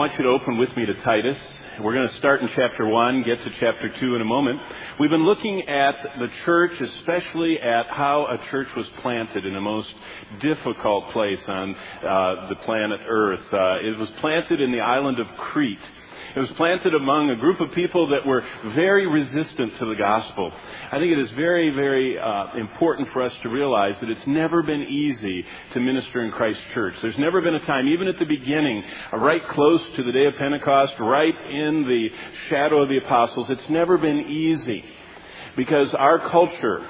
want you to open with me to Titus. We're going to start in chapter 1, get to chapter 2 in a moment. We've been looking at the church, especially at how a church was planted in a most difficult place on the planet Earth. It was planted in the island of Crete. It was planted among a group of people that were very resistant to the gospel. I think it is very, very important for us to realize that it's never been easy to minister in Christ's church. There's never been a time, even at the beginning, right close to the day of Pentecost, right in the shadow of the apostles, it's never been easy because our culture,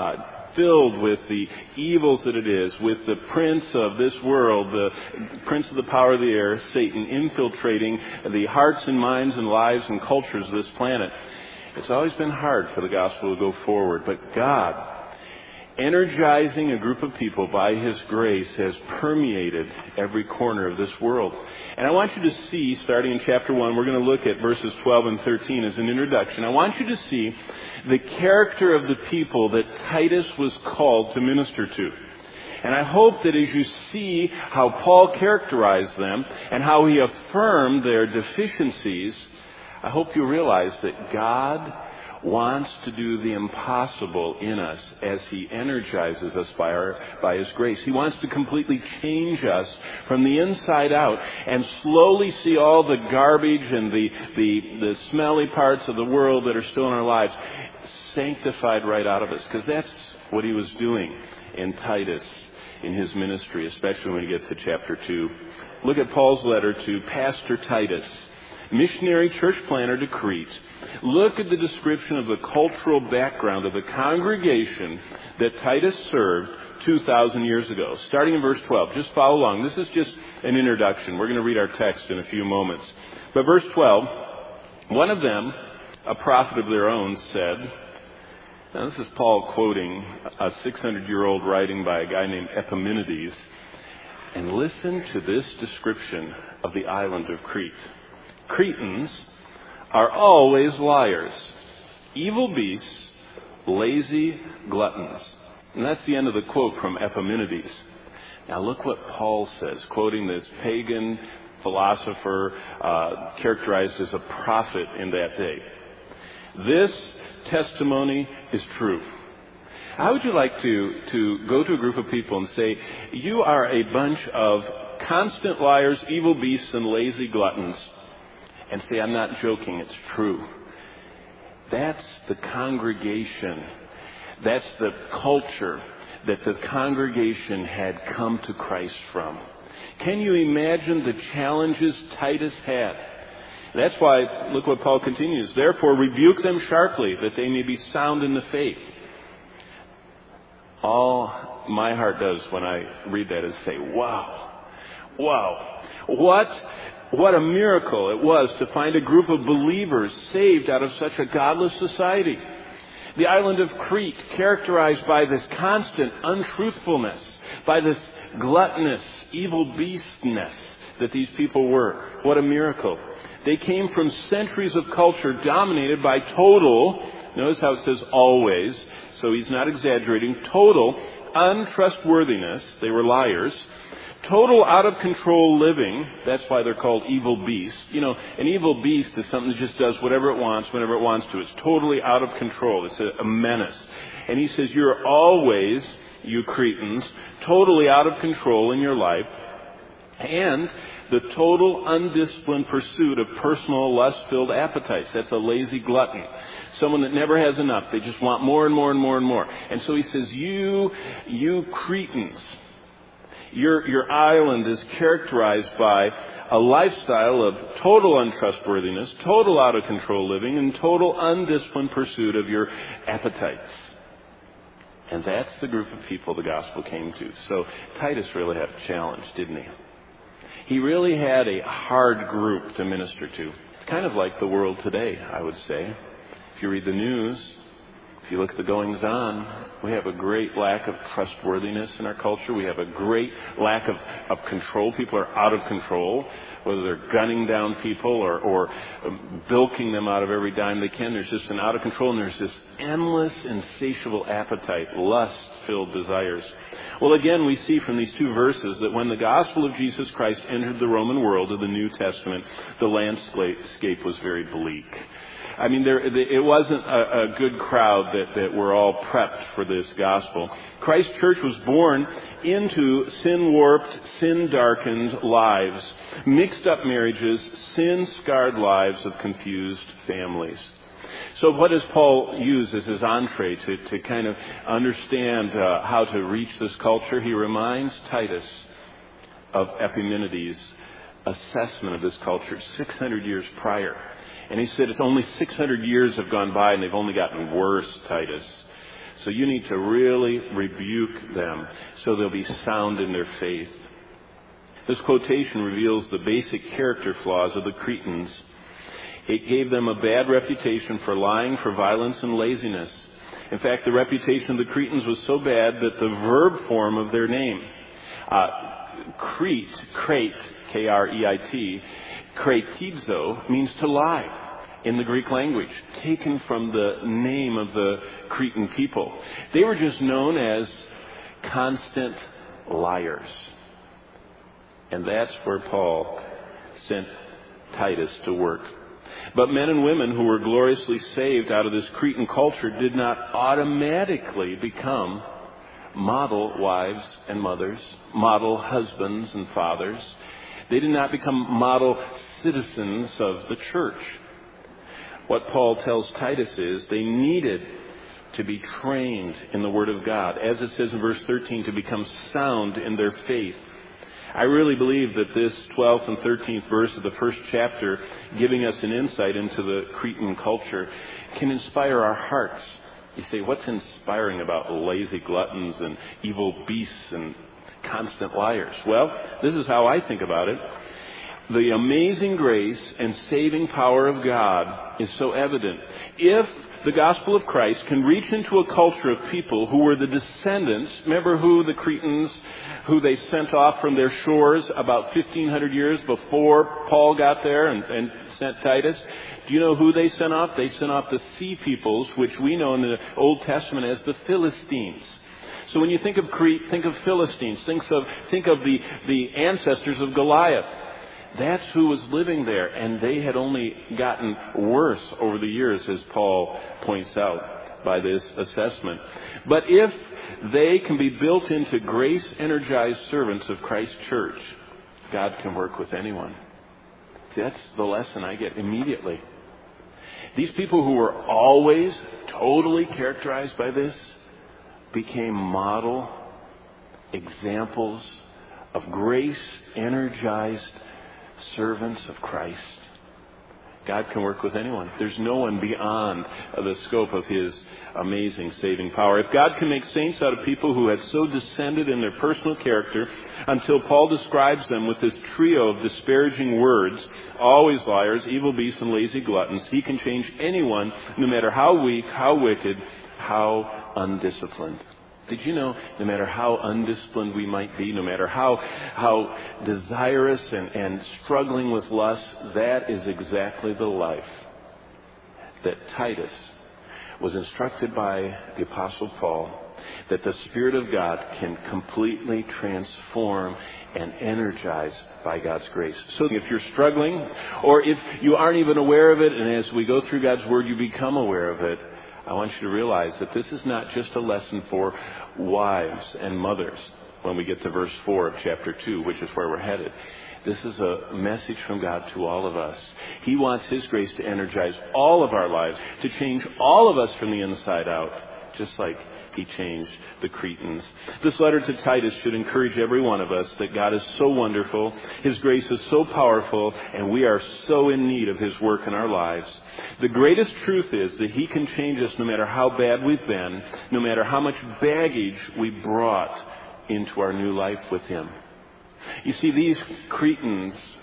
filled with the evils that it is, with the prince of this world, the prince of the power of the air, Satan, infiltrating the hearts and minds and lives and cultures of this planet. It's always been hard for the gospel to go forward. But God, energizing a group of people by His grace, has permeated every corner of this world. And I want you to see, starting in chapter 1, we're going to look at verses 12 and 13 as an introduction. I want you to see the character of the people that Titus was called to minister to. And I hope that as you see how Paul characterized them and how he affirmed their deficiencies, I hope you realize that God wants to do the impossible in us as He energizes us by His grace. He wants to completely change us from the inside out and slowly see all the garbage and the smelly parts of the world that are still in our lives sanctified right out of us. Because that's what He was doing in Titus in his ministry, especially when we get to chapter 2. Look at Paul's letter to Pastor Titus, missionary church planter to Crete. Look at the description of the cultural background of the congregation that Titus served 2,000 years ago. Starting in verse 12. Just follow along. This is just an introduction. We're going to read our text in a few moments. But verse 12, one of them, a prophet of their own, said, now this is Paul quoting a 600-year-old writing by a guy named Epimenides, and listen to this description of the island of Crete. Cretans are always liars, evil beasts, lazy gluttons. And that's the end of the quote from Epimenides. Now look what Paul says, quoting this pagan philosopher characterized as a prophet in that day. This testimony is true. How would you like to go to a group of people and say, you are a bunch of constant liars, evil beasts, and lazy gluttons? And say, I'm not joking, it's true. That's the congregation. That's the culture that the congregation had come to Christ from. Can you imagine the challenges Titus had? That's why, look what Paul continues. Therefore, rebuke them sharply, that they may be sound in the faith. All my heart does when I read that is say, wow, what a miracle it was to find a group of believers saved out of such a godless society. The island of Crete, characterized by this constant untruthfulness, by this gluttonous, evil beastness that these people were. What a miracle. They came from centuries of culture dominated by total, notice how it says always, so he's not exaggerating, total untrustworthiness. They were liars. Total out-of-control living, that's why they're called evil beasts. You know, an evil beast is something that just does whatever it wants, whenever it wants to. It's totally out of control. It's a menace. And he says, you're always, you Cretans, totally out of control in your life. And the total undisciplined pursuit of personal lust-filled appetites. That's a lazy glutton. Someone that never has enough. They just want more and more and more and more. And so he says, you Cretans, Your island is characterized by a lifestyle of total untrustworthiness, total out-of-control living, and total undisciplined pursuit of your appetites. And that's the group of people the gospel came to. So Titus really had a challenge, didn't he? He really had a hard group to minister to. It's kind of like the world today, I would say. If you read the news, If you look at the goings-on, we have a great lack of trustworthiness in our culture. We have a great lack of control. People are out of control, whether they're gunning down people or bilking them out of every dime they can. There's just an out of control, and there's this endless, insatiable appetite, lust-filled desires. Well, again, we see from these two verses that when the gospel of Jesus Christ entered the Roman world of the New Testament, the landscape was very bleak. I mean, it wasn't a good crowd that were all prepped for this gospel. Christ's church was born into sin-warped, sin-darkened lives, mixed-up marriages, sin-scarred lives of confused families. So what does Paul use as his entree to kind of understand how to reach this culture? He reminds Titus of Epimenides' assessment of this culture 600 years prior. And he said, it's only 600 years have gone by and they've only gotten worse, Titus. So you need to really rebuke them so they'll be sound in their faith. This quotation reveals the basic character flaws of the Cretans. It gave them a bad reputation for lying, for violence, and laziness. In fact, the reputation of the Cretans was so bad that the verb form of their name, Crete, K-R-E-I-T, kretizo, means to lie in the Greek language, taken from the name of the Cretan people. They were just known as constant liars. And that's where Paul sent Titus to work. But men and women who were gloriously saved out of this Cretan culture did not automatically become model wives and mothers, model husbands and fathers. They did not become model citizens of the church. What Paul tells Titus is they needed to be trained in the Word of God, as it says in verse 13, to become sound in their faith. I really believe that this 12th and 13th verse of the first chapter, giving us an insight into the Cretan culture, can inspire our hearts. You say, what's inspiring about lazy gluttons and evil beasts and constant liars? Well, this is how I think about it. The amazing grace and saving power of God is so evident. If the gospel of Christ can reach into a culture of people who were the descendants, remember who the Cretans, who they sent off from their shores about 1,500 years before Paul got there and sent Titus? Do you know who they sent off? They sent off the sea peoples, which we know in the Old Testament as the Philistines. So when you think of Crete, think of Philistines. Think of the ancestors of Goliath. That's who was living there, and they had only gotten worse over the years, as Paul points out by this assessment. But if they can be built into grace-energized servants of Christ's church, God can work with anyone. See, that's the lesson I get immediately. These people who were always totally characterized by this became model examples of grace-energized servants of Christ. God can work with anyone. There's no one beyond the scope of His amazing saving power. If God can make saints out of people who had so descended in their personal character until Paul describes them with this trio of disparaging words, always liars, evil beasts, and lazy gluttons, He can change anyone, no matter how weak, how wicked, how undisciplined. Did you know, no matter how undisciplined we might be, no matter how desirous and struggling with lust, that is exactly the life that Titus was instructed by the Apostle Paul, that the Spirit of God can completely transform and energize by God's grace. So if you're struggling, or if you aren't even aware of it, and as we go through God's Word you become aware of it, I want you to realize that this is not just a lesson for wives and mothers when we get to verse 4 of chapter 2, which is where we're headed. This is a message from God to all of us. He wants His grace to energize all of our lives, to change all of us from the inside out, just like He changed the Cretans. This letter to Titus should encourage every one of us that God is so wonderful, His grace is so powerful, and we are so in need of His work in our lives. The greatest truth is that He can change us no matter how bad we've been, no matter how much baggage we brought into our new life with Him. You see, these Cretans,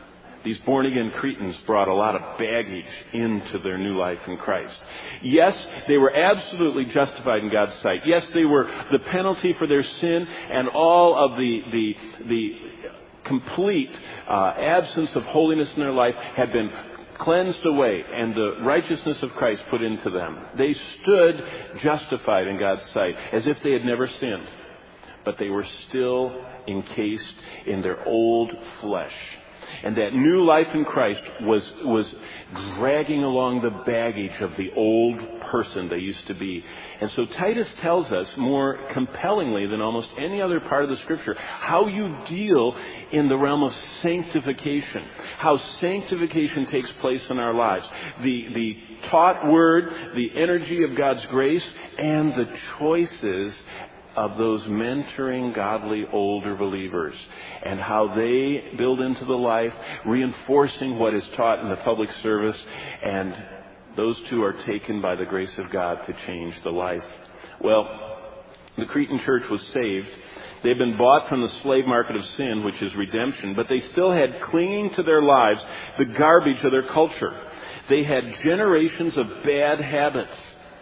These born-again Cretans brought a lot of baggage into their new life in Christ. Yes, they were absolutely justified in God's sight. Yes, they were the penalty for their sin and all of the complete absence of holiness in their life had been cleansed away and the righteousness of Christ put into them. They stood justified in God's sight as if they had never sinned. But they were still encased in their old flesh. And that new life in Christ was dragging along the baggage of the old person they used to be. And so Titus tells us more compellingly than almost any other part of the Scripture how you deal in the realm of sanctification, how sanctification takes place in our lives. The taught word, the energy of God's grace, and the choices of those mentoring godly older believers and how they build into the life, reinforcing what is taught in the public service, and those two are taken by the grace of God to change the life. Well, the Cretan church was saved. They'd been bought from the slave market of sin, which is redemption, but they still had clinging to their lives the garbage of their culture. They had generations of bad habits.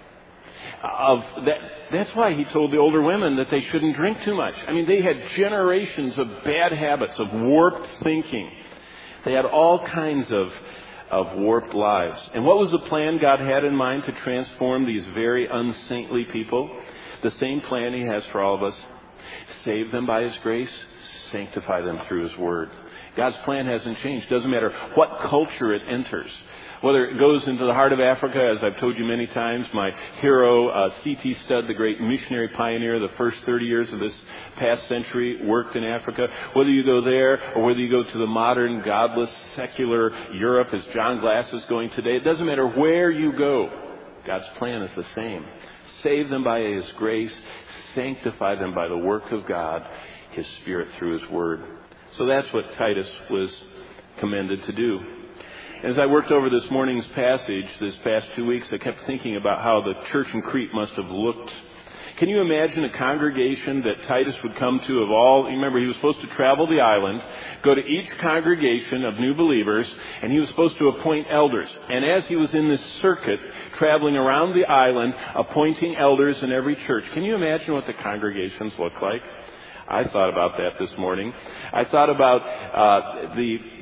That's why he told the older women that they shouldn't drink too much. I mean, they had generations of bad habits, of warped thinking. They had all kinds of warped lives. And what was the plan God had in mind to transform these very unsaintly people? The same plan he has for all of us. Save them by his grace, sanctify them through his word. God's plan hasn't changed. Doesn't matter what culture it enters. Whether it goes into the heart of Africa, as I've told you many times, my hero, C.T. Studd, the great missionary pioneer, the first 30 years of this past century, worked in Africa. Whether you go there or whether you go to the modern, godless, secular Europe, as John Glass is going today, it doesn't matter where you go. God's plan is the same. Save them by his grace, sanctify them by the work of God, his Spirit through his word. So that's what Titus was commended to do. As I worked over this morning's passage this past 2 weeks, I kept thinking about how the church in Crete must have looked. Can you imagine a congregation that Titus would come to of all? You remember, he was supposed to travel the island, go to each congregation of new believers, and he was supposed to appoint elders. And as he was in this circuit, traveling around the island, appointing elders in every church, can you imagine what the congregations look like? I thought about that this morning. I thought about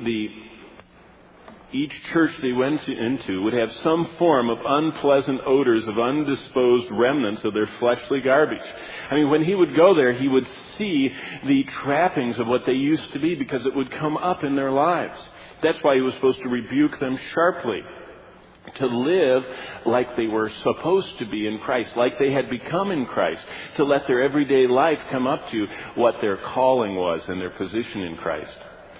each church they went into would have some form of unpleasant odors of undisposed remnants of their fleshly garbage. I mean, when he would go there, he would see the trappings of what they used to be because it would come up in their lives. That's why he was supposed to rebuke them sharply. To live like they were supposed to be in Christ, like they had become in Christ. To let their everyday life come up to what their calling was and their position in Christ.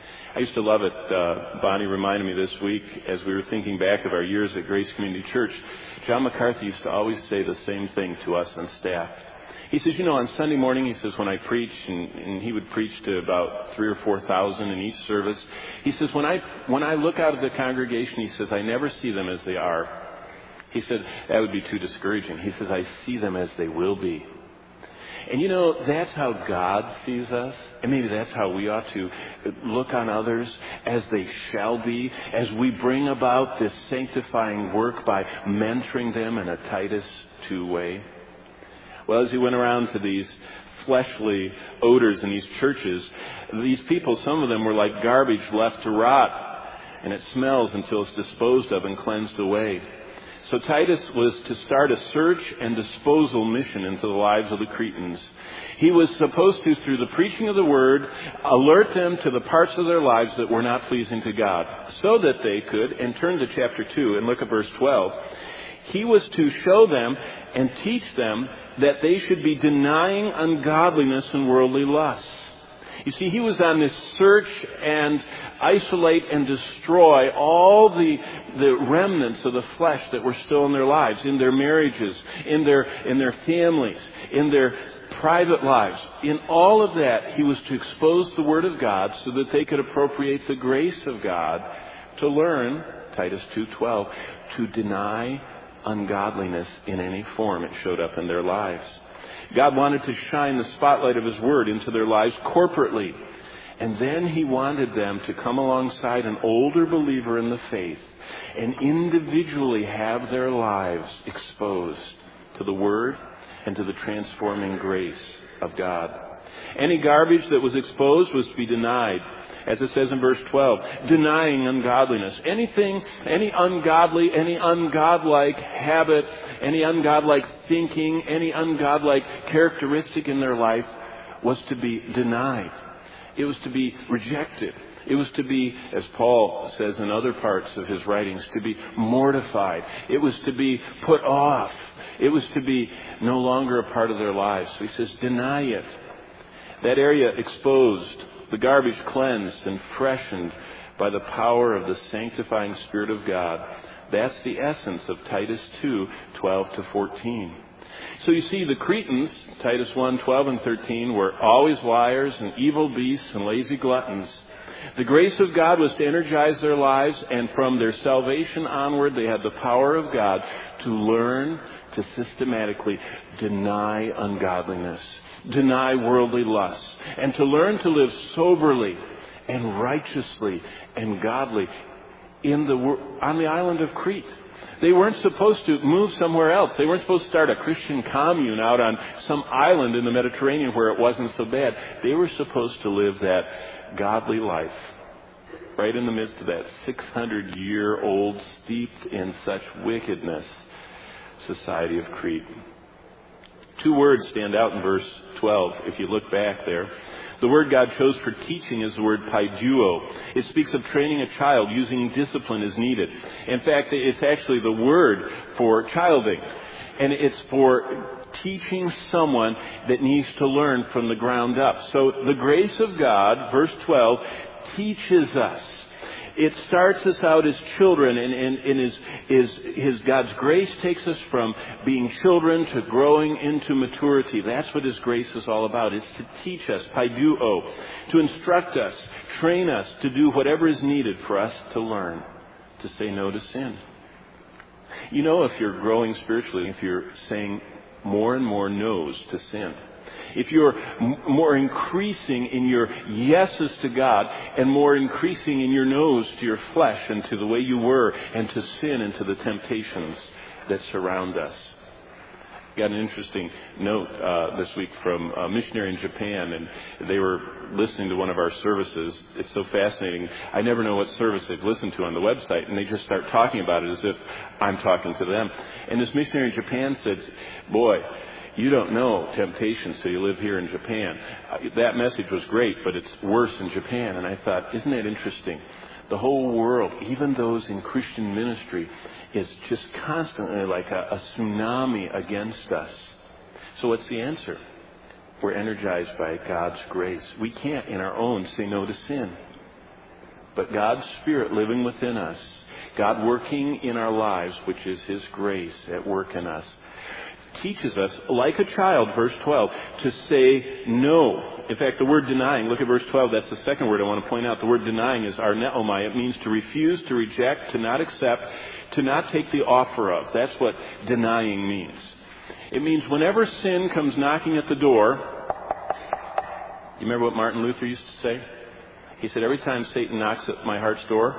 I used to love it. Bonnie reminded me this week as we were thinking back of our years at Grace Community Church. John MacArthur used to always say the same thing to us on staff. He says, on Sunday morning, he says, when I preach, and he would preach to about 3,000 or 4,000 in each service. He says, when I look out at the congregation, he says, I never see them as they are. He said, that would be too discouraging. He says, I see them as they will be. And that's how God sees us. And maybe that's how we ought to look on others as they shall be, as we bring about this sanctifying work by mentoring them in a Titus 2 way. Well, as he went around to these fleshly odors in these churches, these people, some of them were like garbage left to rot, and it smells until it's disposed of and cleansed away. So Titus was to start a search and disposal mission into the lives of the Cretans. He was supposed to, through the preaching of the word, alert them to the parts of their lives that were not pleasing to God, so that they could, and turn to chapter 2 and look at verse 12, he was to show them and teach them that they should be denying ungodliness and worldly lusts. You see, he was on this search and isolate and destroy all the remnants of the flesh that were still in their lives, in their marriages, in their families, in their private lives. In all of that, he was to expose the Word of God so that they could appropriate the grace of God to learn, Titus 2:12, to deny ungodliness in any form it showed up in their lives. God wanted to shine the spotlight of His Word into their lives corporately. And then he wanted them to come alongside an older believer in the faith and individually have their lives exposed to the Word and to the transforming grace of God. Any garbage that was exposed was to be denied. As it says in verse 12, denying ungodliness. Anything, any ungodly, any ungodlike habit, any ungodlike thinking, any ungodlike characteristic in their life was to be denied. It was to be rejected. It was to be, as Paul says in other parts of his writings, to be mortified. It was to be put off. It was to be no longer a part of their lives. So he says, deny it. That area exposed, the garbage cleansed and freshened by the power of the sanctifying Spirit of God. That's the essence of Titus 2:12-14. So you see, the Cretans, Titus 1:12 and 13, were always liars and evil beasts and lazy gluttons. The grace of God was to energize their lives, and from their salvation onward, they had the power of God to learn to systematically deny ungodliness, deny worldly lusts, and to learn to live soberly and righteously and godly on the island of Crete. They weren't supposed to move somewhere else. They weren't supposed to start a Christian commune out on some island in the Mediterranean where it wasn't so bad. They were supposed to live that godly life right in the midst of that 600-year-old, steeped in such wickedness society of Crete. Two words stand out in verse 12 if you look back there. The word God chose for teaching is the word paiduo. It speaks of training a child using discipline as needed. In fact, it's actually the word for childing. And it's for teaching someone that needs to learn from the ground up. So the grace of God, verse 12, teaches us. It starts us out as children, and God's grace takes us from being children to growing into maturity. That's what His grace is all about. It's to teach us, paiduo, to instruct us, train us to do whatever is needed for us to learn, to say no to sin. You know, if you're growing spiritually, if you're saying more and more no's to sin, if you're more increasing in your yeses to God and more increasing in your no's to your flesh and to the way you were and to sin and to the temptations that surround us. Got an interesting note this week from a missionary in Japan, and they were listening to one of our services. It's so fascinating. I never know what service they've listened to on the website, and they just start talking about it as if I'm talking to them. And this missionary in Japan said, boy, you don't know temptation, so you live here in Japan. That message was great, but it's worse in Japan. And I thought, isn't that interesting? The whole world, even those in Christian ministry, is just constantly like a tsunami against us. So what's the answer? We're energized by God's grace. We can't, in our own, say no to sin. But God's Spirit living within us, God working in our lives, which is His grace at work in us, teaches us, like a child, verse 12, to say no. In fact, the word denying, look at verse 12, that's the second word I want to point out. The word denying is arneomai. It means to refuse, to reject, to not accept, to not take the offer of. That's what denying means. It means whenever sin comes knocking at the door, you remember what Martin Luther used to say? He said, every time Satan knocks at my heart's door,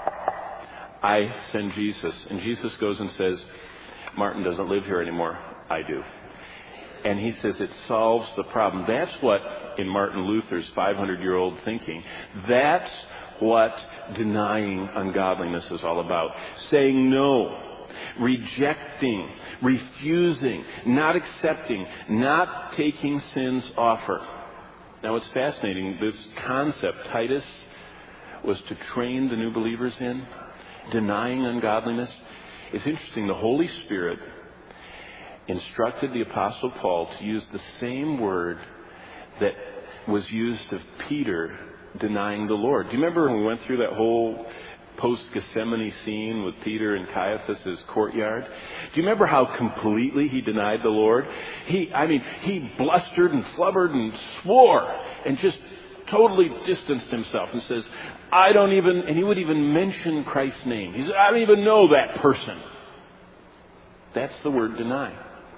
I send Jesus. And Jesus goes and says, Martin doesn't live here anymore. I do. And he says it solves the problem. That's what, in Martin Luther's 500-year-old thinking, that's what denying ungodliness is all about. Saying no, rejecting, refusing, not accepting, not taking sin's offer. Now it's fascinating, this concept Titus was to train the new believers in, denying ungodliness. It's interesting, the Holy Spirit instructed the Apostle Paul to use the same word that was used of Peter denying the Lord. Do you remember when we went through that whole post-Gethsemane scene with Peter in Caiaphas' courtyard? Do you remember how completely he denied the Lord? He blustered and flubbered and swore and just totally distanced himself and says, and he would even mention Christ's name. He said, I don't even know that person. That's the word deny.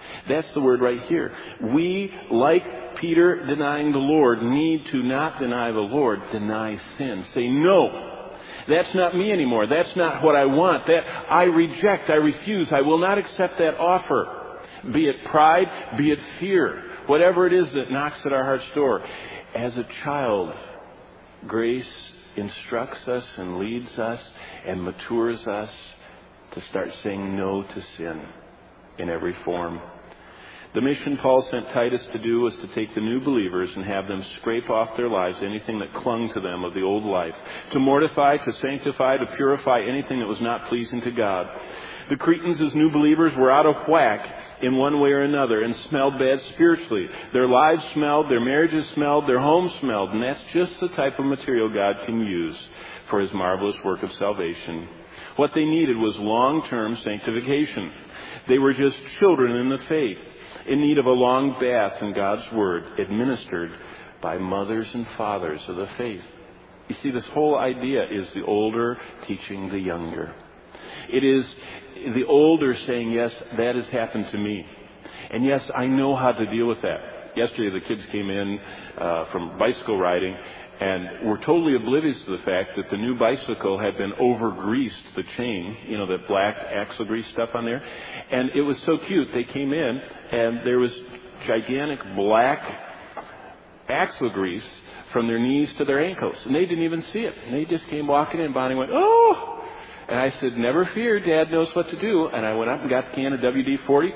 That's the word right here. We, like Peter denying the Lord, need to not deny the Lord, deny sin. Say, no, that's not me anymore. That's not what I want. That I reject, I refuse, I will not accept that offer. Be it pride, be it fear, whatever it is that knocks at our heart's door. As a child, grace instructs us and leads us and matures us to start saying no to sin in every form. The mission Paul sent Titus to do was to take the new believers and have them scrape off their lives anything that clung to them of the old life, to mortify, to sanctify, to purify anything that was not pleasing to God. The Cretans, as new believers, were out of whack in one way or another and smelled bad spiritually. Their lives smelled, their marriages smelled, their homes smelled, and that's just the type of material God can use for His marvelous work of salvation. What they needed was long-term sanctification. They were just children in the faith, in need of a long bath in God's Word, administered by mothers and fathers of the faith. You see, this whole idea is the older teaching the younger. It is the older saying, yes, that has happened to me. And yes, I know how to deal with that. Yesterday the kids came in from bicycle riding and were totally oblivious to the fact that the new bicycle had been over-greased, the chain, that black axle grease stuff on there. And it was so cute. They came in and there was gigantic black axle grease from their knees to their ankles. And they didn't even see it. And they just came walking in. Bonnie went, oh! And I said, never fear, Dad knows what to do. And I went up and got the can of WD-40.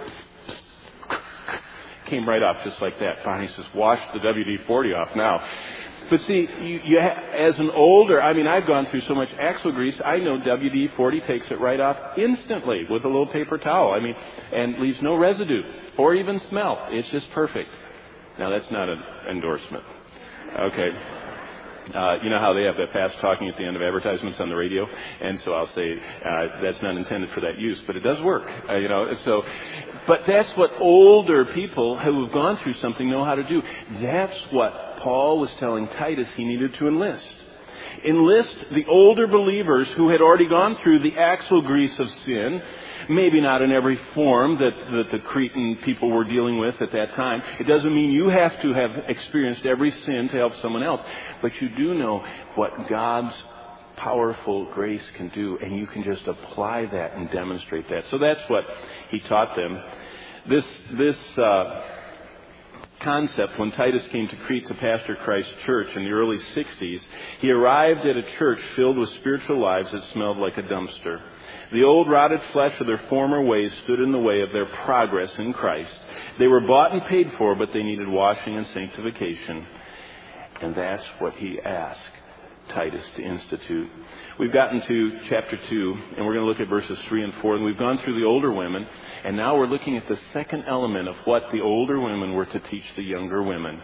Came right off just like that. Bonnie says, wash the WD-40 off now. But see, as an older, I've gone through so much axle grease, I know WD-40 takes it right off instantly with a little paper towel. And leaves no residue or even smell. It's just perfect. Now, that's not an endorsement. Okay. You know how they have that fast talking at the end of advertisements on the radio? And so I'll say, that's not intended for that use, but it does work, But that's what older people who have gone through something know how to do. That's what Paul was telling Titus he needed to enlist. Enlist the older believers who had already gone through the axle grease of sin, maybe not in every form that the Cretan people were dealing with at that time. It doesn't mean you have to have experienced every sin to help someone else, but you do know what God's powerful grace can do, and you can just apply that and demonstrate that. So that's what he taught them. This concept, when Titus came to Crete to pastor Christ's church in the early 60s, he arrived at a church filled with spiritual lives that smelled like a dumpster. The old rotted flesh of their former ways stood in the way of their progress in Christ. They were bought and paid for, but they needed washing and sanctification. And that's what he asked Titus to institute. We've gotten to chapter 2, and we're going to look at verses 3 and 4. And we've gone through the older women, and now we're looking at the second element of what the older women were to teach the younger women.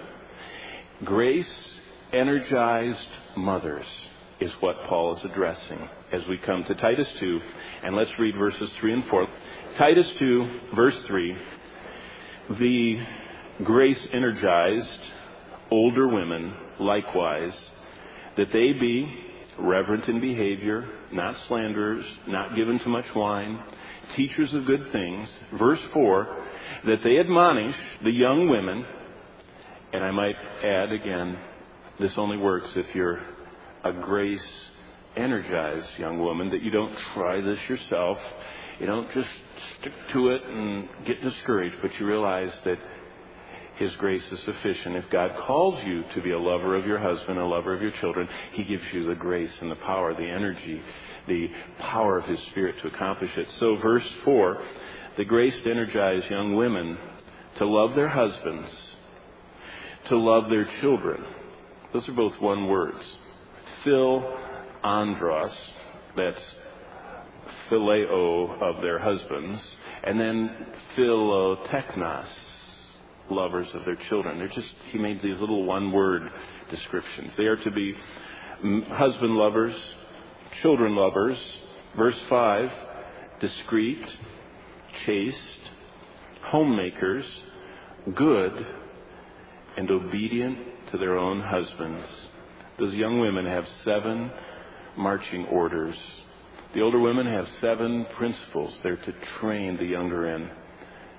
Grace-energized mothers is what Paul is addressing as we come to Titus 2, and let's read verses 3 and 4. Titus 2, verse 3, the grace-energized older women likewise, that they be reverent in behavior, not slanderers, not given to much wine, teachers of good things. Verse 4, that they admonish the young women, and I might add again, this only works if you're a grace-energized young woman, that you don't try this yourself. You don't just stick to it and get discouraged, but you realize that His grace is sufficient. If God calls you to be a lover of your husband, a lover of your children, He gives you the grace and the power, the energy, the power of His Spirit to accomplish it. So verse 4, the grace-energized young women to love their husbands, to love their children. Those are both one words. Philandros, that's phileo of their husbands, and then philoteknos, lovers of their children. He made these little one-word descriptions. They are to be husband lovers, children lovers. Verse 5, discreet, chaste, homemakers, good, and obedient to their own husbands. Those young women have 7 marching orders. The older women have 7 principles they're to train the younger in.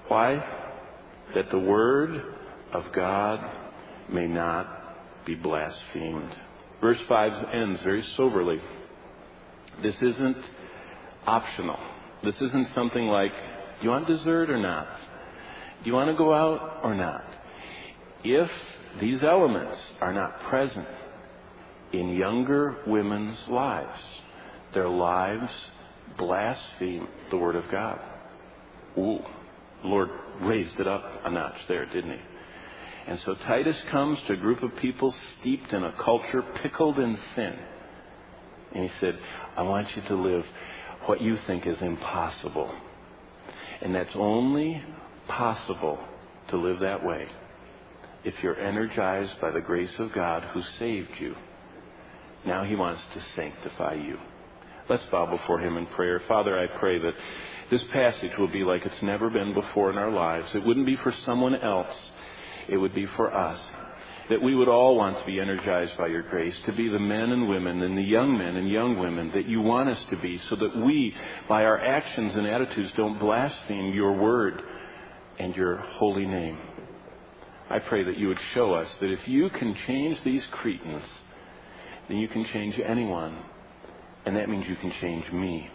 Why? That the word of God may not be blasphemed. Verse 5 ends very soberly. This isn't optional. This isn't something like, do you want dessert or not? Do you want to go out or not? If these elements are not present in younger women's lives, their lives blaspheme the Word of God. Ooh, the Lord raised it up a notch there, didn't He? And so Titus comes to a group of people steeped in a culture pickled in sin. And he said, I want you to live what you think is impossible. And that's only possible to live that way if you're energized by the grace of God who saved you. Now He wants to sanctify you. Let's bow before Him in prayer. Father, I pray that this passage will be like it's never been before in our lives. It wouldn't be for someone else. It would be for us. That we would all want to be energized by your grace, to be the men and women and the young men and young women that you want us to be, so that we, by our actions and attitudes, don't blaspheme your word and your holy name. I pray that you would show us that if you can change these Cretans, then you can change anyone. And that means you can change me.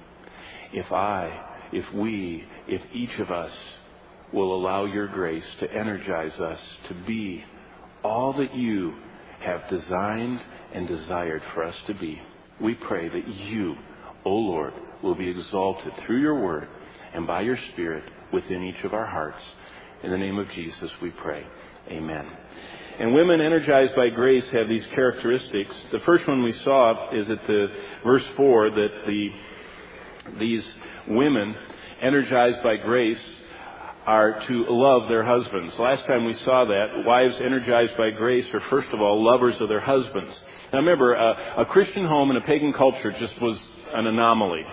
If each of us will allow your grace to energize us to be all that you have designed and desired for us to be. We pray that you, O Lord, will be exalted through your word and by your Spirit within each of our hearts. In the name of Jesus we pray. Amen. And women energized by grace have these characteristics. The first one we saw is at the verse 4 that these women energized by grace are to love their husbands. Last time we saw that, wives energized by grace are first of all lovers of their husbands. Now remember, a Christian home in a pagan culture just was an anomaly.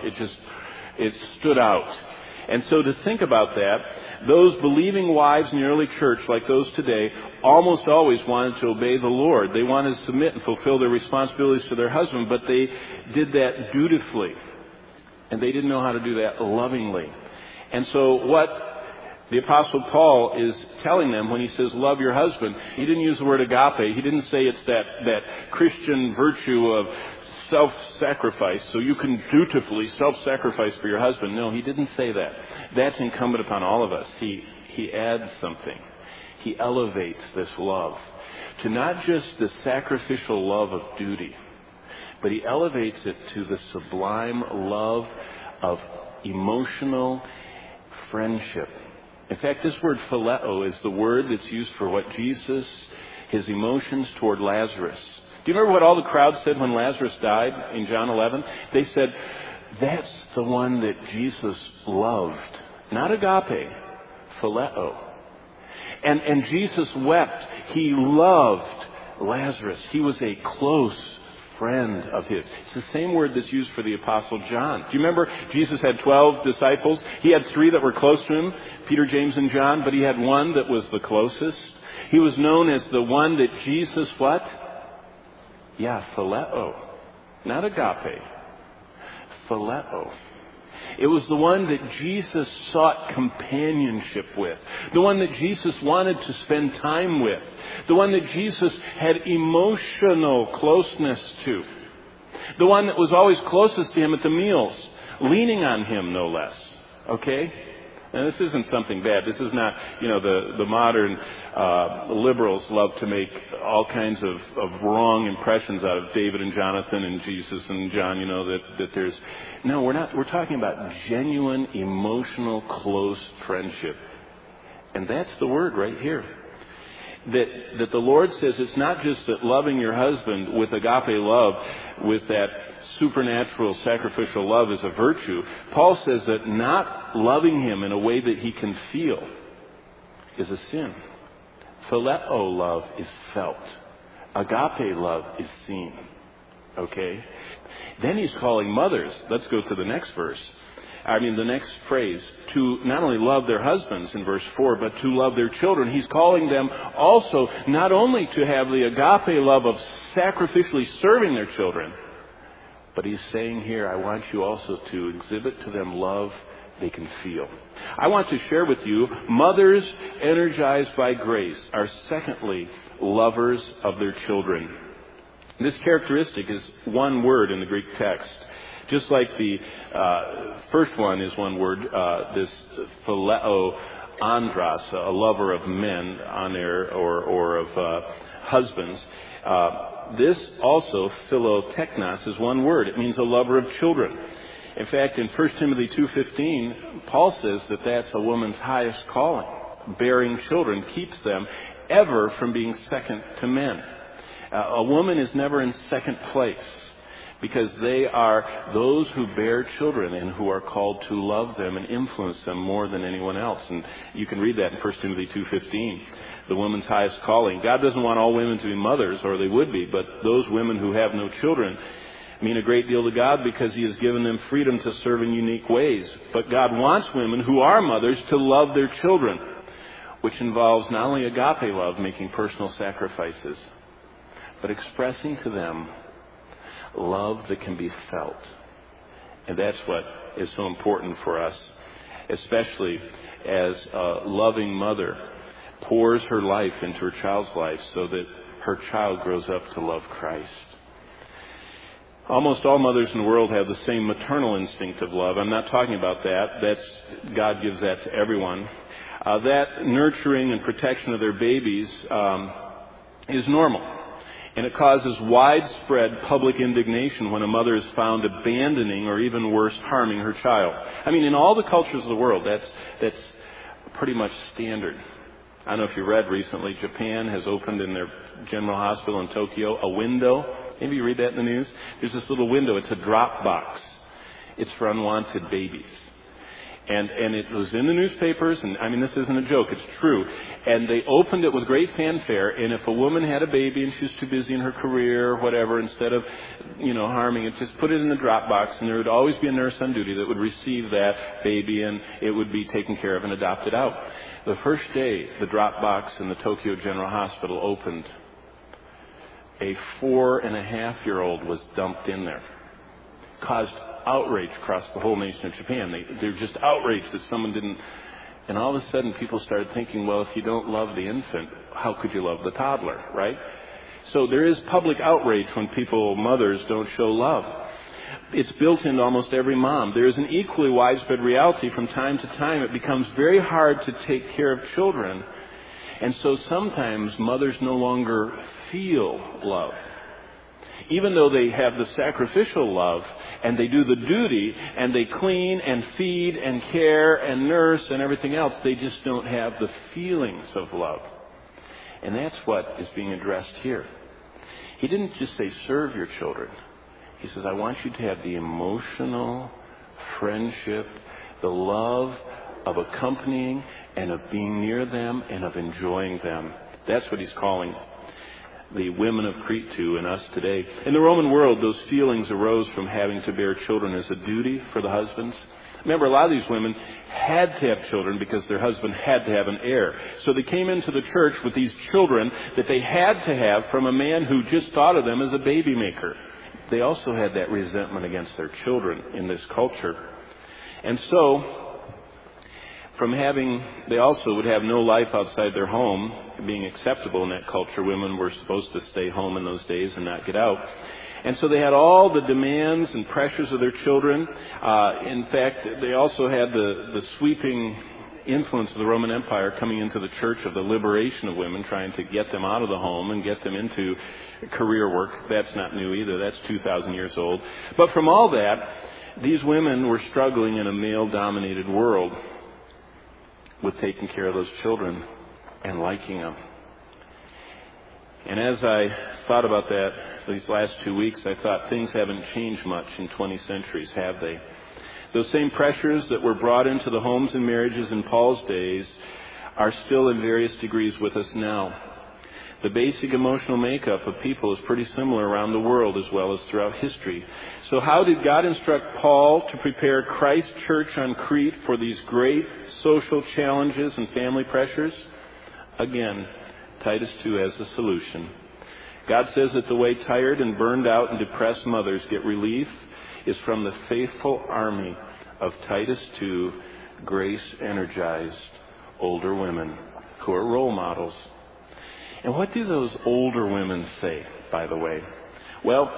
It stood out. And so to think about that, those believing wives in the early church, like those today, almost always wanted to obey the Lord. They wanted to submit and fulfill their responsibilities to their husband, but they did that dutifully. And they didn't know how to do that lovingly. And so what the Apostle Paul is telling them when he says, love your husband, he didn't use the word agape. He didn't say it's that Christian virtue of self-sacrifice, so you can dutifully self-sacrifice for your husband. No, he didn't say that. That's incumbent upon all of us. He adds something. He elevates this love to not just the sacrificial love of duty, but he elevates it to the sublime love of emotional friendship. In fact, this word phileo is the word that's used for what Jesus, his emotions toward Lazarus. Do you remember what all the crowd said when Lazarus died in John 11? They said, that's the one that Jesus loved. Not agape, phileo. And Jesus wept. He loved Lazarus. He was a close friend of his. It's the same word that's used for the Apostle John. Do you remember Jesus had 12 disciples? He had 3 that were close to him, Peter, James, and John, but he had one that was the closest. He was known as the one that Jesus what? Yeah, phileo. Not agape. Phileo. It was the one that Jesus sought companionship with. The one that Jesus wanted to spend time with. The one that Jesus had emotional closeness to. The one that was always closest to him at the meals. Leaning on him, no less. Okay? Now, this isn't something bad. This is not, the modern liberals love to make all kinds of wrong impressions out of David and Jonathan and Jesus and John, that there's... No, we're not. We're talking about genuine, emotional, close friendship. And that's the word right here. That the Lord says it's not just that loving your husband with agape love, with that supernatural sacrificial love is a virtue. Paul says that not loving him in a way that he can feel is a sin. Phileo love is felt. Agape love is seen. Okay? Then he's calling mothers. Let's go to the next verse. The next phrase, to not only love their husbands in verse 4, but to love their children. He's calling them also not only to have the agape love of sacrificially serving their children, but he's saying here, I want you also to exhibit to them love they can feel. I want to share with you, mothers energized by grace are secondly lovers of their children. This characteristic is one word in the Greek text. Just like the first one is one word, this phileo andros, a lover of men, aner, or of husbands. This also, philoteknos, is one word. It means a lover of children. In fact, in 1 Timothy 2:15, Paul says that that's a woman's highest calling. Bearing children keeps them ever from being second to men. A woman is never in second place because they are those who bear children and who are called to love them and influence them more than anyone else. And you can read that in 1 Timothy 2:15, the woman's highest calling. God doesn't want all women to be mothers, or they would be, but those women who have no children mean a great deal to God because He has given them freedom to serve in unique ways. But God wants women who are mothers to love their children, which involves not only agape love, making personal sacrifices, but expressing to them love that can be felt. And that's what is so important for us, especially as a loving mother pours her life into her child's life so that her child grows up to love Christ. Almost all mothers in the world have the same maternal instinct of love. I'm not talking about that. God gives that to everyone. That nurturing and protection of their babies is normal. And it causes widespread public indignation when a mother is found abandoning or even worse, harming her child. I mean, in all the cultures of the world, that's pretty much standard. I don't know if you read recently, Japan has opened in their general hospital in Tokyo a window. Maybe you read that in the news. There's this little window. It's a drop box. It's for unwanted babies. And it was in the newspapers, and I mean, this isn't a joke, it's true. And they opened it with great fanfare, and if a woman had a baby and she was too busy in her career or whatever, instead of, harming it, just put it in the drop box, and there would always be a nurse on duty that would receive that baby, and it would be taken care of and adopted out. The first day the drop box in the Tokyo General Hospital opened, a 4.5-year-old was dumped in there. Caused outrage across the whole nation of Japan. They're just outraged that someone didn't. And all of a sudden people started thinking, well, if you don't love the infant, how could you love the toddler, right? So there is public outrage when mothers don't show love. It's built into almost every mom. There is an equally widespread reality from time to time. It becomes very hard to take care of children. And so sometimes mothers no longer feel love. Even though they have the sacrificial love and they do the duty and they clean and feed and care and nurse and everything else, they just don't have the feelings of love. And that's what is being addressed here. He didn't just say serve your children. He says, I want you to have the emotional friendship, the love of accompanying and of being near them and of enjoying them. That's what he's calling the women of Crete to and us today. In the Roman world, those feelings arose from having to bear children as a duty for the husbands. Remember, a lot of these women had to have children because their husband had to have an heir. So they came into the church with these children that they had to have from a man who just thought of them as a baby maker. They also had that resentment against their children in this culture. And so, they also would have no life outside their home, being acceptable in that culture. Women were supposed to stay home in those days and not get out. And so they had all the demands and pressures of their children. In fact, they also had the sweeping influence of the Roman Empire coming into the church of the liberation of women, trying to get them out of the home and get them into career work. That's not new either. That's 2,000 years old. But from all that, these women were struggling in a male-dominated world with taking care of those children and liking them. And as I thought about that these last 2 weeks, I thought things haven't changed much in 20 centuries, have they? Those same pressures that were brought into the homes and marriages in Paul's days are still in various degrees with us now. The basic emotional makeup of people is pretty similar around the world as well as throughout history. So how did God instruct Paul to prepare Christ's church on Crete for these great social challenges and family pressures? Again, Titus 2 has the solution. God says that the way tired and burned out and depressed mothers get relief is from the faithful army of Titus II grace-energized older women who are role models. And what do those older women say, by the way? Well,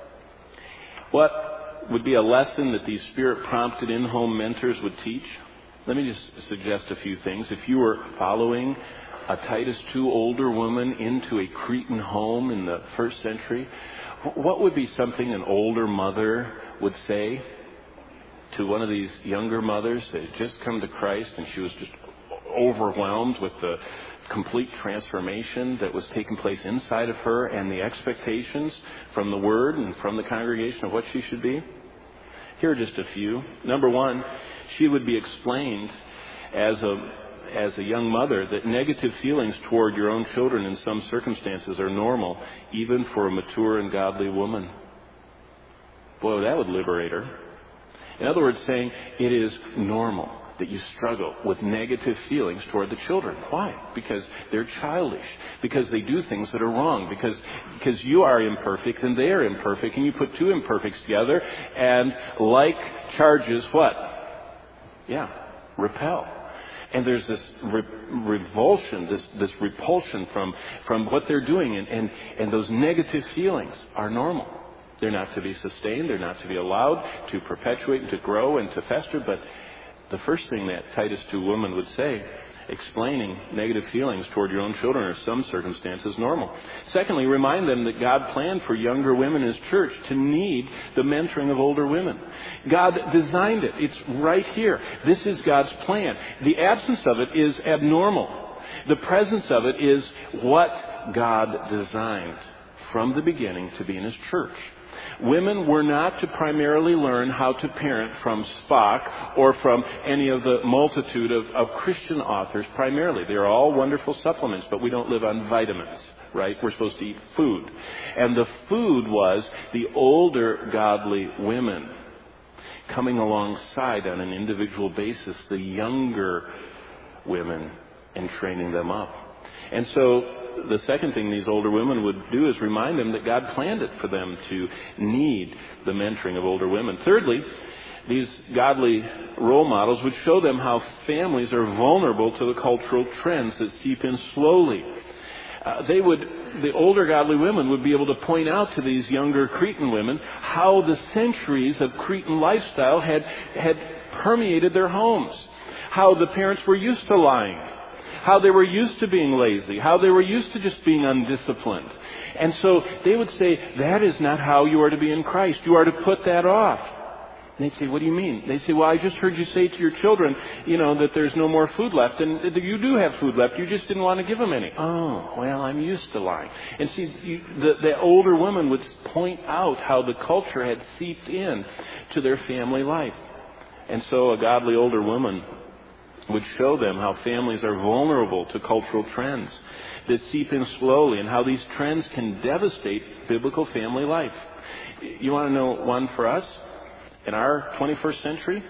what would be a lesson that these Spirit-prompted in-home mentors would teach? Let me just suggest a few things. If you were following a Titus II older woman into a Cretan home in the first century, what would be something an older mother would say to one of these younger mothers that had just come to Christ and she was just overwhelmed with the complete transformation that was taking place inside of her and the expectations from the Word and from the congregation of what she should be? Here are just a few. Number one, she would be explained as a young mother that negative feelings toward your own children in some circumstances are normal, even for a mature and godly woman. Boy, that would liberate her. In other words, saying it is normal that you struggle with negative feelings toward the children. Why? Because they're childish. Because they do things that are wrong. Because you are imperfect and they are imperfect, and you put two imperfects together, and like charges, what? Yeah, repel. And there's this revulsion, this repulsion from what they're doing, and those negative feelings are normal. They're not to be sustained. They're not to be allowed to perpetuate and to grow and to fester. But the first thing that Titus II woman would say, explaining negative feelings toward your own children or some circumstances normal. Secondly, remind them that God planned for younger women in His church to need the mentoring of older women. God designed it. It's right here. This is God's plan. The absence of it is abnormal. The presence of it is what God designed from the beginning to be in His church. Women were not to primarily learn how to parent from Spock or from any of the multitude of Christian authors primarily. They're all wonderful supplements, but we don't live on vitamins, right? We're supposed to eat food. And the food was the older godly women coming alongside on an individual basis the younger women and training them up. And so the second thing these older women would do is remind them that God planned it for them to need the mentoring of older women. Thirdly, these godly role models would show them how families are vulnerable to the cultural trends that seep in slowly. The older godly women would be able to point out to these younger Cretan women how the centuries of Cretan lifestyle had permeated their homes, how the parents were used to lying, how they were used to being lazy, how they were used to just being undisciplined. And so they would say, that is not how you are to be in Christ. You are to put that off. And they'd say, what do you mean? They say, well, I just heard you say to your children, that there's no more food left. And you do have food left. You just didn't want to give them any. Oh, well, I'm used to lying. And see, the older woman would point out how the culture had seeped in to their family life. And so a godly older woman would show them how families are vulnerable to cultural trends that seep in slowly and how these trends can devastate biblical family life. You want to know one for us? In our 21st century,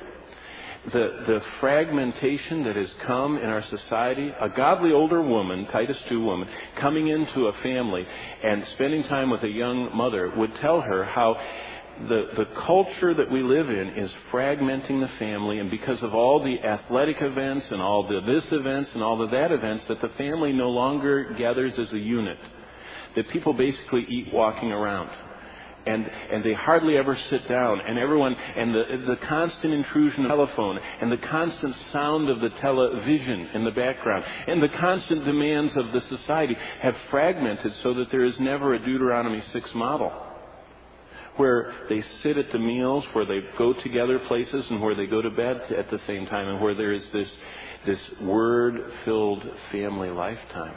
the fragmentation that has come in our society, a godly older woman, Titus II woman, coming into a family and spending time with a young mother would tell her how the culture that we live in is fragmenting the family, and because of all the athletic events and all the this events and all the that events, that the family no longer gathers as a unit. That people basically eat walking around. And they hardly ever sit down, and everyone, and the constant intrusion of the telephone, and the constant sound of the television in the background, and the constant demands of the society have fragmented so that there is never a Deuteronomy 6 model, where they sit at the meals, where they go together places, and where they go to bed at the same time, and where there is this word-filled family lifetime.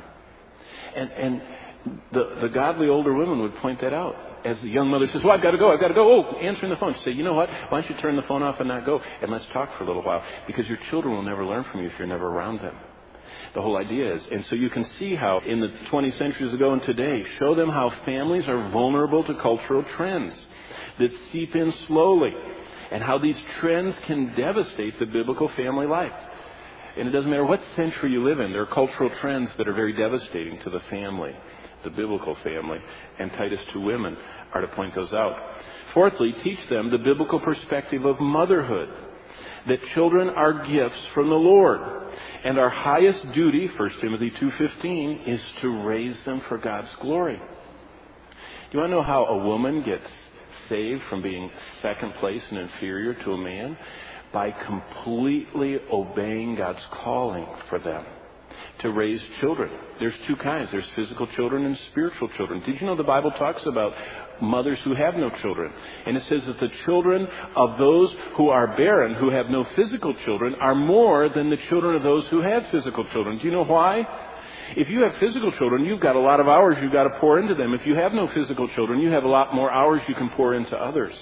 And the godly older women would point that out. As the young mother says, well, I've got to go. Oh, answering the phone. She'd say, you know what? Why don't you turn the phone off and not go? And let's talk for a little while. Because your children will never learn from you if you're never around them. The whole idea is, and so you can see how in the 20 centuries ago and today, show them how families are vulnerable to cultural trends that seep in slowly, and how these trends can devastate the biblical family life. And it doesn't matter what century you live in, there are cultural trends that are very devastating to the family, the biblical family. And Titus II women are to point those out. Fourthly, teach them the biblical perspective of motherhood, that children are gifts from the Lord. And our highest duty, 1 Timothy 2:15, is to raise them for God's glory. Do you want to know how a woman gets saved from being second place and inferior to a man? By completely obeying God's calling for them to raise children. There's two kinds. There's physical children and spiritual children. Did you know the Bible talks about mothers who have no children? And it says that the children of those who are barren, who have no physical children, are more than the children of those who have physical children. Do you know why? If you have physical children, you've got a lot of hours you've got to pour into them. If you have no physical children, you have a lot more hours you can pour into others.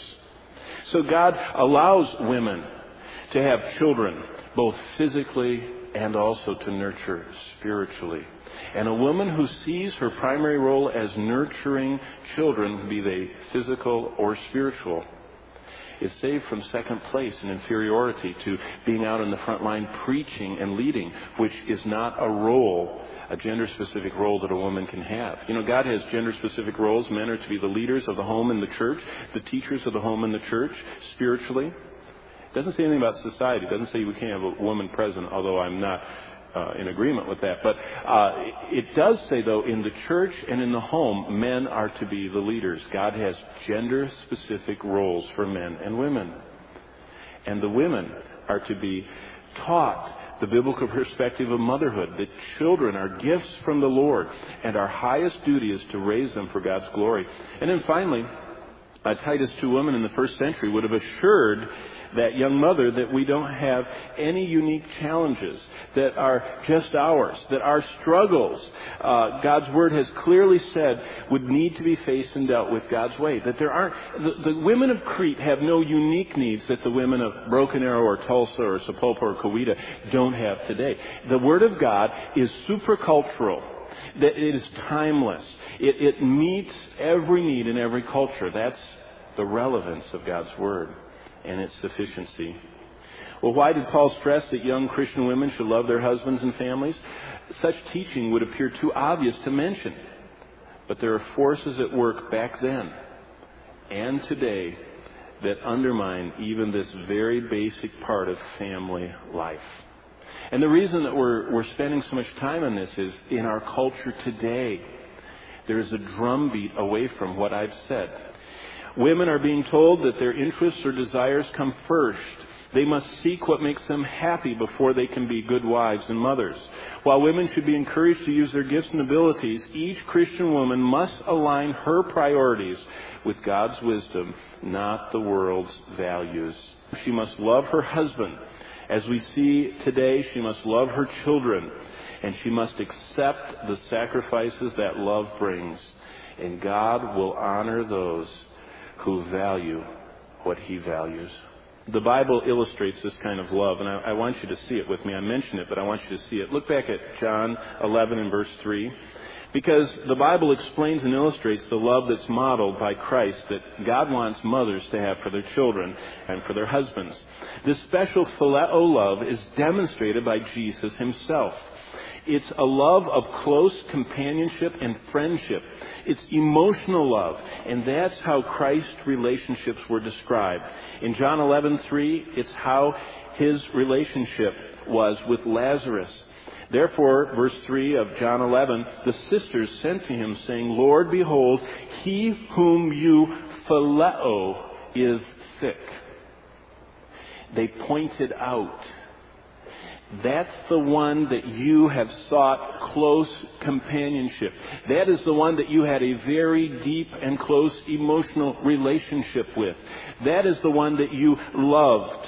So God allows women to have children, both physically and also to nurture spiritually. And a woman who sees her primary role as nurturing children, be they physical or spiritual, is saved from second place and inferiority to being out in the front line preaching and leading, which is not a role, a gender-specific role that a woman can have. You know, God has gender-specific roles. Men are to be the leaders of the home and the church, the teachers of the home and the church, spiritually. It doesn't say anything about society. It doesn't say we can't have a woman president, although I'm not in agreement with that. But it does say, though, in the church and in the home, men are to be the leaders. God has gender-specific roles for men and women. And the women are to be taught the biblical perspective of motherhood, that children are gifts from the Lord, and our highest duty is to raise them for God's glory. And then finally, Titus 2 woman in the first century would have assured that young mother that we don't have any unique challenges that are just ours, that our struggles, God's Word has clearly said, would need to be faced and dealt with God's way. That there aren't, the women of Crete have no unique needs that the women of Broken Arrow or Tulsa or Sapulpa or Coweta don't have today. The Word of God is supracultural. That it is timeless. It meets every need in every culture. That's the relevance of God's Word and its sufficiency. Well, why did Paul stress that young Christian women should love their husbands and families? Such teaching would appear too obvious to mention. But there are forces at work back then and today that undermine even this very basic part of family life. And the reason that we're spending so much time on this is in our culture today, there is a drumbeat away from what I've said. Women are being told that their interests or desires come first. They must seek what makes them happy before they can be good wives and mothers. While women should be encouraged to use their gifts and abilities, each Christian woman must align her priorities with God's wisdom, not the world's values. She must love her husband. As we see today, she must love her children, and she must accept the sacrifices that love brings. And God will honor those who value what He values. The Bible illustrates this kind of love, and I want you to see it with me. I mentioned it, but I want you to see it. Look back at John 11 and verse 3. Because the Bible explains and illustrates the love that's modeled by Christ that God wants mothers to have for their children and for their husbands. This special phileo love is demonstrated by Jesus Himself. It's a love of close companionship and friendship. It's emotional love. And that's how Christ's relationships were described. In John 11:3, it's how His relationship was with Lazarus. Therefore, verse 3 of John 11, the sisters sent to Him, saying, Lord, behold, he whom you phileo is sick. They pointed out, that's the one that you have sought close companionship. That is the one that you had a very deep and close emotional relationship with. That is the one that you loved.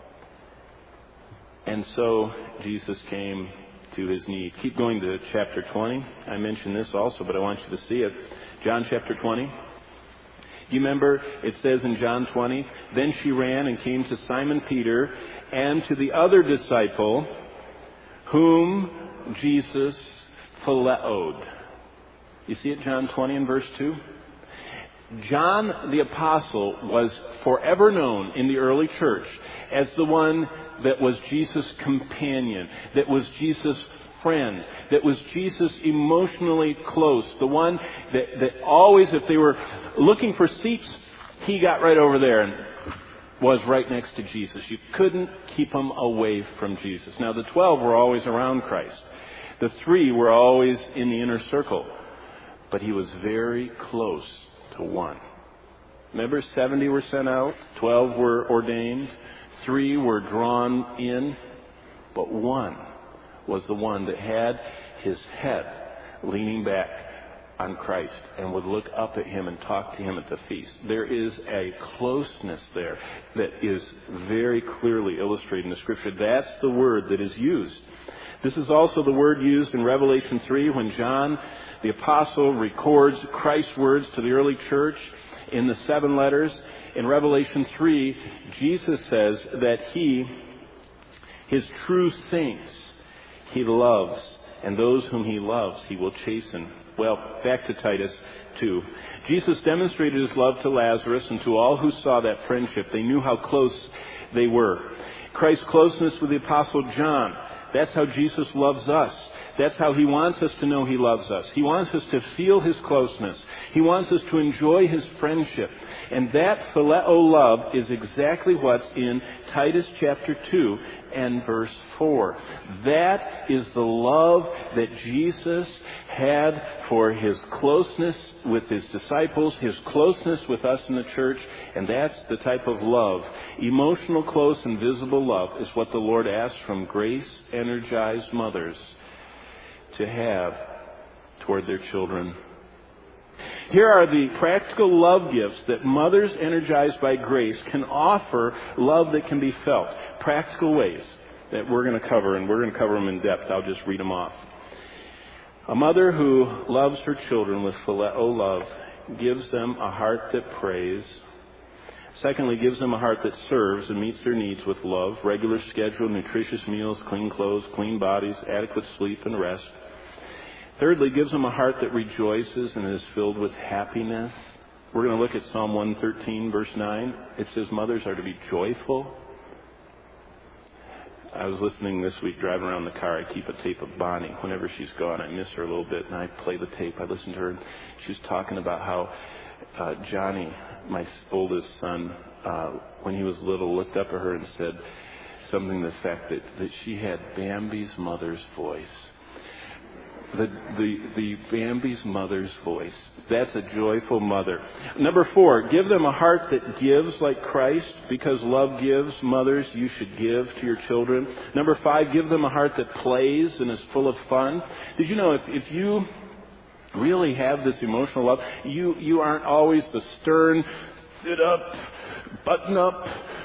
And so Jesus came to His need. Keep going to chapter 20. I mentioned this also, but I want you to see it. John chapter 20. Do you remember? It says in John 20, then she ran and came to Simon Peter and to the other disciple whom Jesus phileoed. You see it, John 20 and verse 2? John the Apostle was forever known in the early church as the one that was Jesus' companion, that was Jesus' friend, that was Jesus emotionally close, the one that always, if they were looking for seats, he got right over there and was right next to Jesus. You couldn't keep him away from Jesus. Now, the 12 were always around Christ. The 3 were always in the inner circle. But he was very close to 1. Remember, 70 were sent out, 12 were ordained, 3 were drawn in, but 1 was the one that had his head leaning back on Christ and would look up at him and talk to him at the feast. There is a closeness there that is very clearly illustrated in the Scripture. That's the word that is used. This is also the word used in Revelation 3 when John, the apostle, records Christ's words to the early church in the 7 letters. In Revelation 3, Jesus says that his true saints, he loves, and those whom he loves, he will chasten. Well, back to Titus 2. Jesus demonstrated his love to Lazarus and to all who saw that friendship. They knew how close they were. Christ's closeness with the apostle John, that's how Jesus loves us. That's how he wants us to know he loves us. He wants us to feel his closeness. He wants us to enjoy his friendship. And that phileo love is exactly what's in Titus chapter 2 and verse 4. That is the love that Jesus had for his closeness with his disciples, his closeness with us in the church, and that's the type of love. Emotional, close, and visible love is what the Lord asks from grace-energized mothers to have toward their children. Here are the practical love gifts that mothers energized by grace can offer love that can be felt. Practical ways that we're going to cover, and we're going to cover them in depth. I'll just read them off. A mother who loves her children with phileo love gives them a heart that prays. Secondly, gives them a heart that serves and meets their needs with love, regular schedule, nutritious meals, clean clothes, clean bodies, adequate sleep and rest. Thirdly, gives them a heart that rejoices and is filled with happiness. We're going to look at Psalm 113, verse 9. It says mothers are to be joyful. I was listening this week, driving around the car. I keep a tape of Bonnie. Whenever she's gone, I miss her a little bit, and I play the tape. I listen to her, and she was talking about how Johnny, my oldest son, when he was little, looked up at her and said something to the fact that she had Bambi's mother's voice. The Bambi's mother's voice. That's a joyful mother. Number 4, give them a heart that gives like Christ, because love gives. Mothers, you should give to your children. Number 5, give them a heart that plays and is full of fun. Did you know if you really have this emotional love, you aren't always the stern, sit up, button up,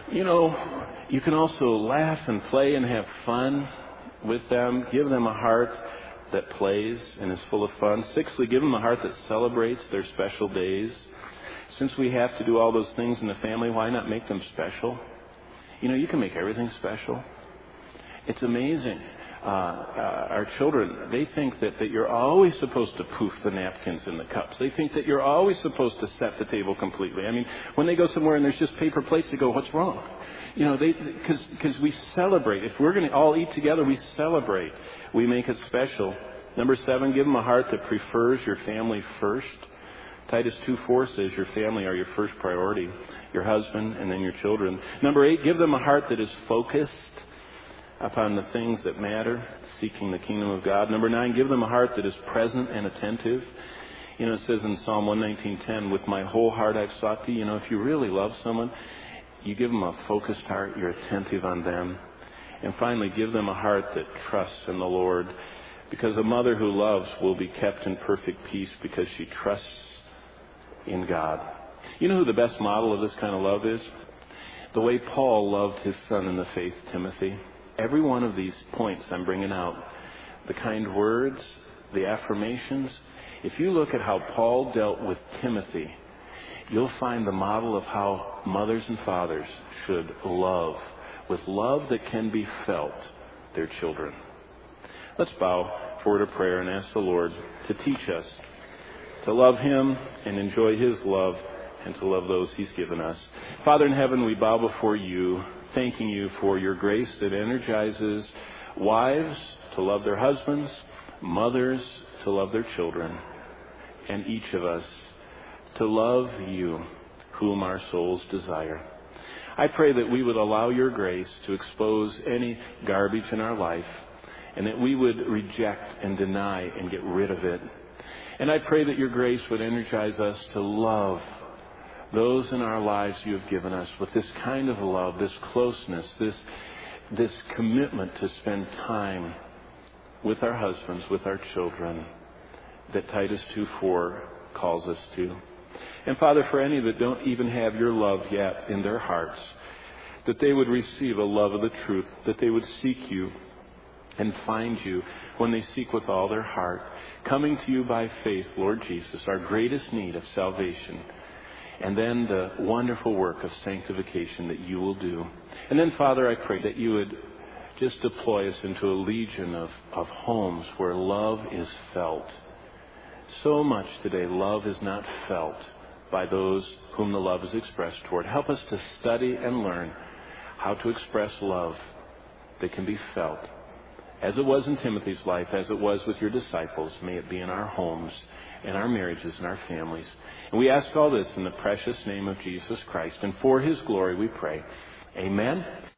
you can also laugh and play and have fun with them. Give them a heart that plays and is full of fun. 6thly, give them a heart that celebrates their special days. Since we have to do all those things in the family, why not make them special? You can make everything special. It's amazing. Our children, they think that you're always supposed to poof the napkins in the cups. They think that you're always supposed to set the table completely. I mean, when they go somewhere and there's just paper plates, they go, what's wrong? Because we celebrate. If we're going to all eat together, we celebrate. We make it special. Number 7, give them a heart that prefers your family first. Titus 2:4 says your family are your first priority, your husband and then your children. Number 8, give them a heart that is focused upon the things that matter, seeking the kingdom of God. Number 9, give them a heart that is present and attentive. It says in Psalm 119:10, with my whole heart I've sought thee. If you really love someone, you give them a focused heart, you're attentive on them. And finally, give them a heart that trusts in the Lord, because a mother who loves will be kept in perfect peace because she trusts in God. You know who the best model of this kind of love is? The way Paul loved his son in the faith, Timothy. Every one of these points I'm bringing out, the kind words, the affirmations, if you look at how Paul dealt with Timothy, you'll find the model of how mothers and fathers should love, with love that can be felt, their children. Let's bow for a word of prayer and ask the Lord to teach us to love him and enjoy his love and to love those he's given us. Father in heaven, we bow before you, thanking you for your grace that energizes wives to love their husbands, mothers to love their children, and each of us to love you, whom our souls desire. I pray that we would allow your grace to expose any garbage in our life, and that we would reject and deny and get rid of it. And I pray that your grace would energize us to love those in our lives you have given us with this kind of love, this closeness, this commitment to spend time with our husbands, with our children, that Titus 2:4 calls us to. And Father, for any that don't even have your love yet in their hearts, that they would receive a love of the truth, that they would seek you and find you when they seek with all their heart, coming to you by faith, Lord Jesus, our greatest need of salvation, and then the wonderful work of sanctification that you will do. And then, Father, I pray that you would just deploy us into a legion of homes where love is felt. So much today, love is not felt by those whom the love is expressed toward. Help us to study and learn how to express love that can be felt. As it was in Timothy's life, as it was with your disciples, may it be in our homes, in our marriages, and our families. And we ask all this in the precious name of Jesus Christ. And for his glory we pray. Amen.